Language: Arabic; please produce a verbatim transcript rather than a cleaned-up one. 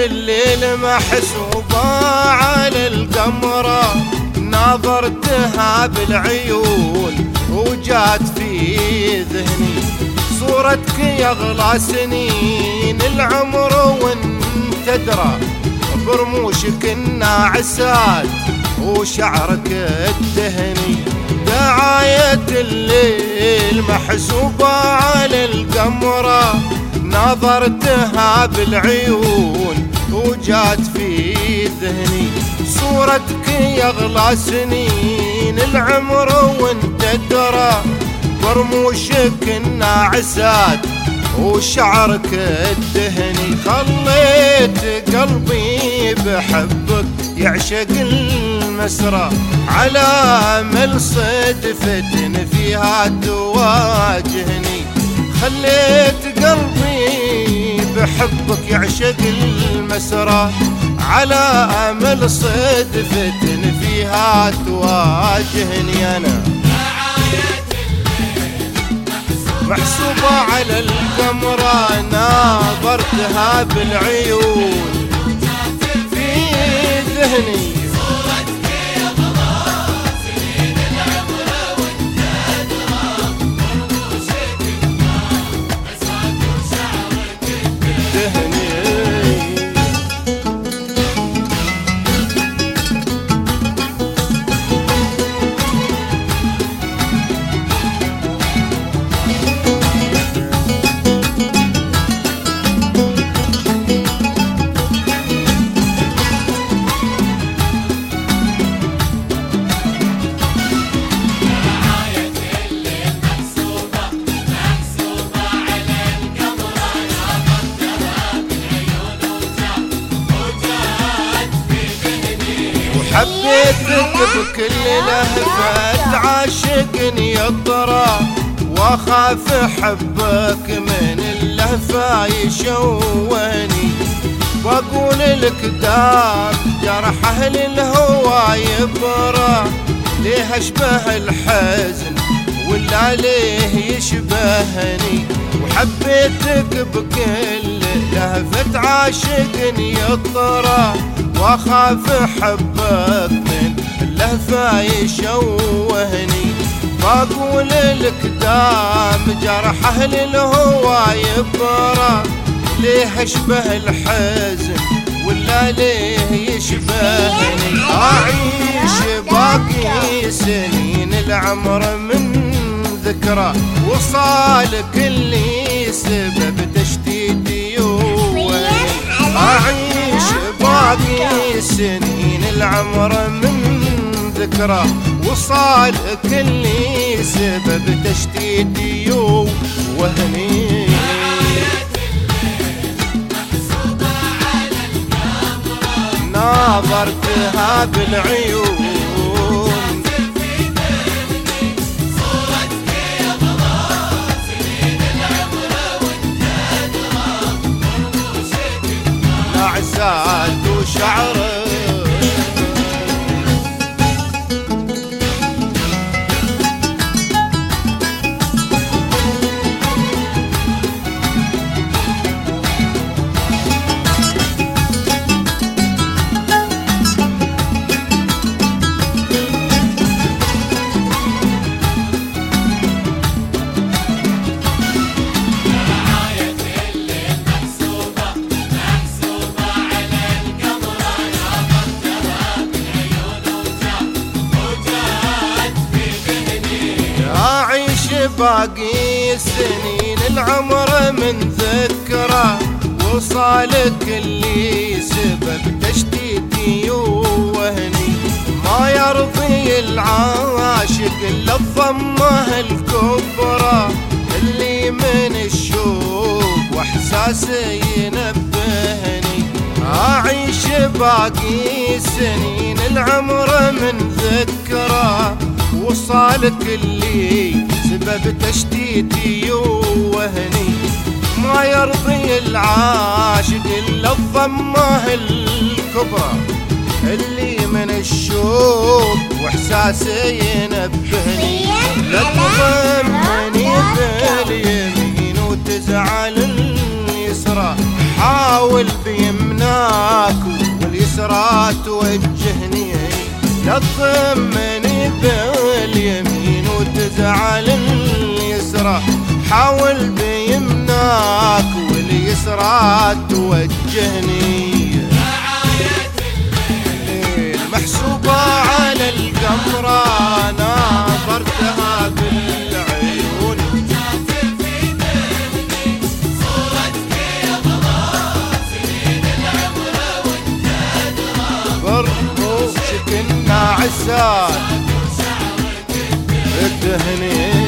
الليل محسوبة على القمرة، ناظرتها بالعيون وجات في ذهني، صورتك يغلى سنين العمر وانت تدرى، برموشك الناعسات وشعرك الدهني، دعاية الليل محسوبة على القمرة، ناظرتها بالعيون وجات في ذهني، صورتك يغلى سنين العمر وانت تدرى، برموشك الناعسات وشعرك الدهني، خليت قلبي بحبك يعشق المسرى، على امل صدفة فيها تواجهني، خليت قلبي بحبك يعشق المسرى، على امل صدفة فيها تواجهني. انا محسوبة على القمرة، ناظرتها بالعيون في ذهني، حبيتك بكل لهفة عاشقني يطرى، واخاف حبك من اللهفة يشوهني، واقول لك دام جرحه للهوى يبرى، ليه اشبه الحزن ولا ليه يشبهني، وحبيتك بكل لهفة عاشقني يطرى، واخاف حبك من اللهفة يشوهني، بقول لك دام جرحه للهوى يبرى، ليه اشبه الحزن ولا ليه يشبهني، اعيش باقي سنين العمر من ذكرى، وصالك اللي سبب تشتيت يوهني، اعيش باقي سنين العمر من ذكرى، وصالك اللي سبب تشتيت يوهني. ناظرتها بالعيون ناعسات وشعرك باقي السنين العمر من ذكرى، وصالك اللي سبب تشتيتي يوهني، ما يرضي العاشق الا الضمه الكبرى، اللي من الشوق واحساسه ينبهني، اعيش باقي السنين العمر من ذكرى، وصالك اللي سبب تشتيتي يوهني، ما يرضي العاشق الا الضمه الكبرى، اللي من الشوق واحساسه ينبهني، لا تضمني باليمين وتزعل اليسرى، حاول بيمناك واليسرى توجهني، لا تضمني باليمين وتزعل اليسرى. حاول بيمناك واليسرى توجهني، الليل محسوبة على القمرة ناظرتها بالعيون. برموش كنا عسال الدهني